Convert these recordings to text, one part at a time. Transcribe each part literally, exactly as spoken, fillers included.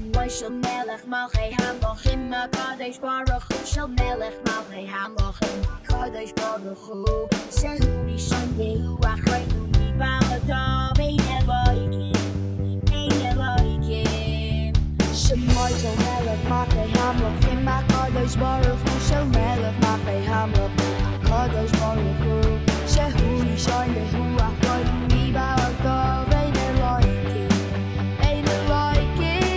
שמוי של מלך מלכי המלכים הקדוש ברוך הוא של מלך מלכי המלכים הקדוש ברוך הוא שהוא ראשון והוא אחרון מבלעדיו אין אלוהים אין אלוהים שמוי של מלך מלכי המלכים הקדוש ברוך הוא של מלך מלכי המלכים הקדוש ברוך הוא שהוא ראשון והוא אחרון מבלעדיו אין אלוהים אין אלוהים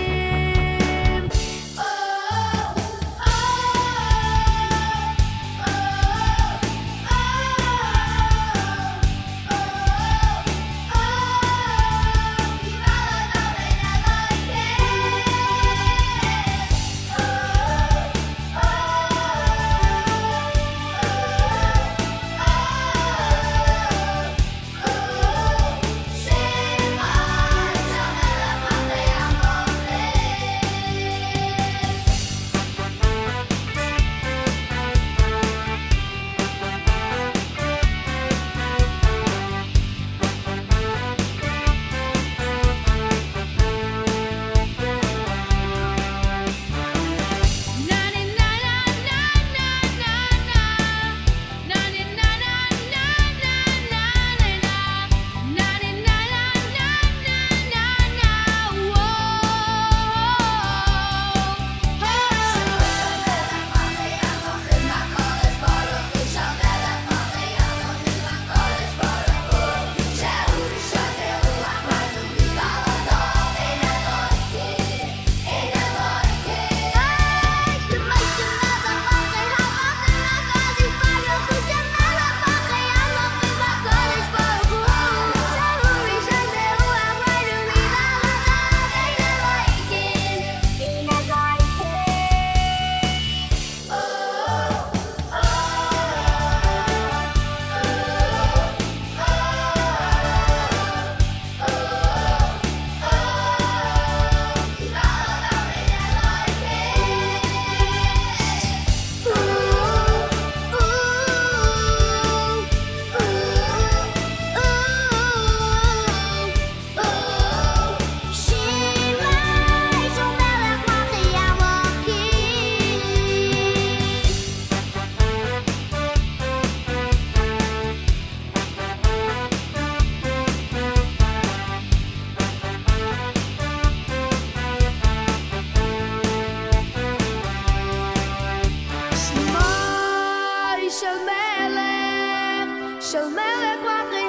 של מלך מלכי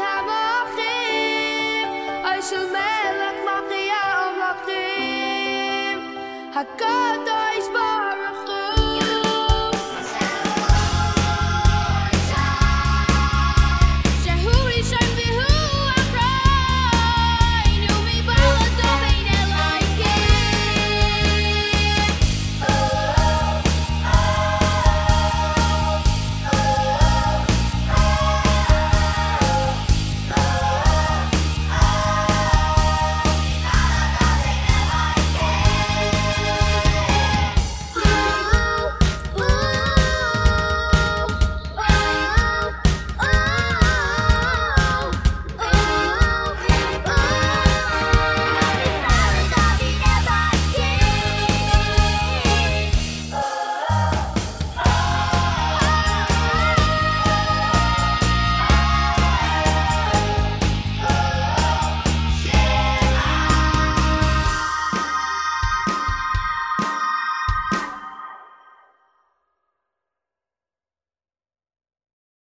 המלכים אוי של מלך מלכי המלכים הקדוש